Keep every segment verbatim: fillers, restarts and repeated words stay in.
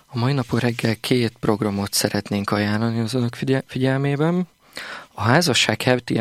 A mai napon reggel két programot szeretnénk ajánlani az önök figyelmében. A Házasság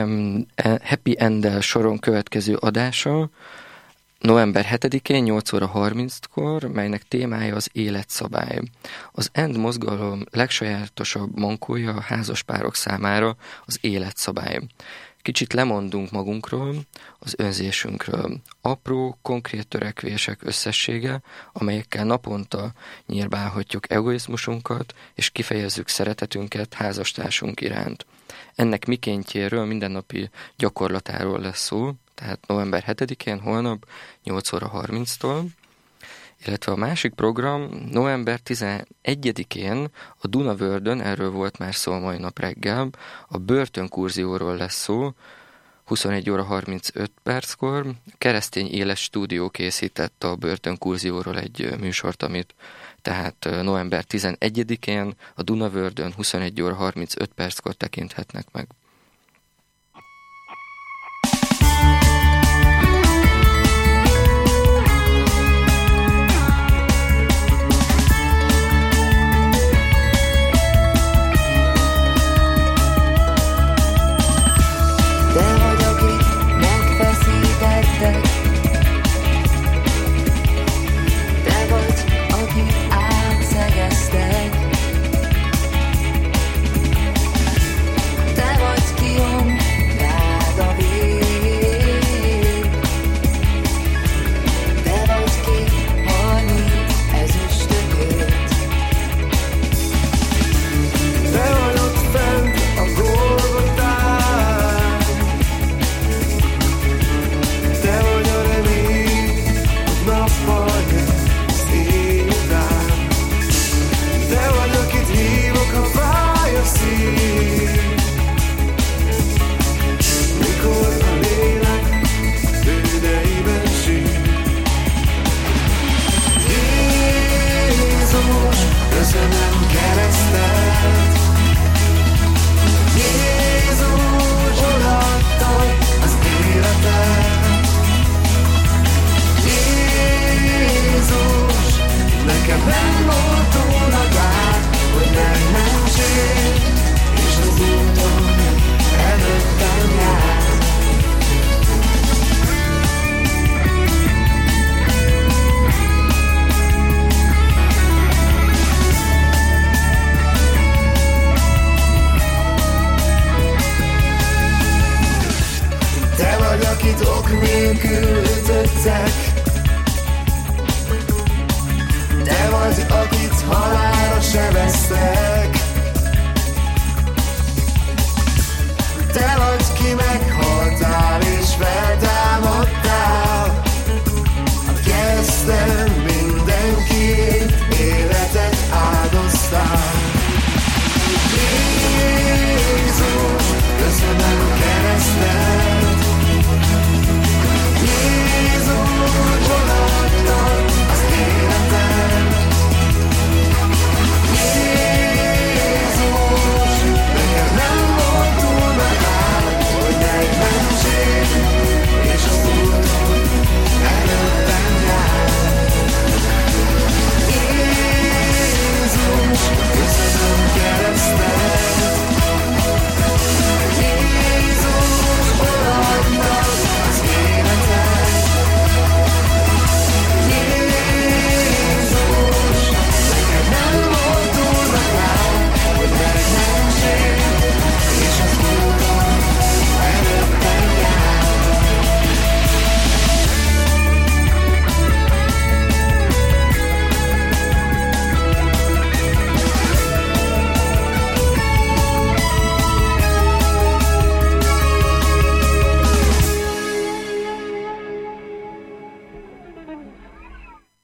Happy End-el soron következő adása november hetedikén nyolc óra harminckor, melynek témája az életszabály. Az End mozgalom legsajátosabb mankója a házaspárok számára az életszabály. Kicsit lemondunk magunkról, az önzésünkről. Apró, konkrét törekvések összessége, amelyekkel naponta nyírbálhatjuk egoizmusunkat, és kifejezzük szeretetünket házastársunk iránt. Ennek mikéntjéről, mindennapi gyakorlatáról lesz szó, tehát november hetedikén, holnap nyolc óra harminctól, illetve a másik program november tizenegyedikén a Dunavördön, erről volt már szó mai nap reggel, a börtönkurzióról lesz szó, huszonegy óra harmincöt perckor. Keresztény Éles Stúdió készített a börtönkurzióról egy műsort, amit tehát november tizenegyedikén a Dunavördön huszonegy óra harmincöt perckor tekinthetnek meg. Te vagy, akit halálra sebeztek.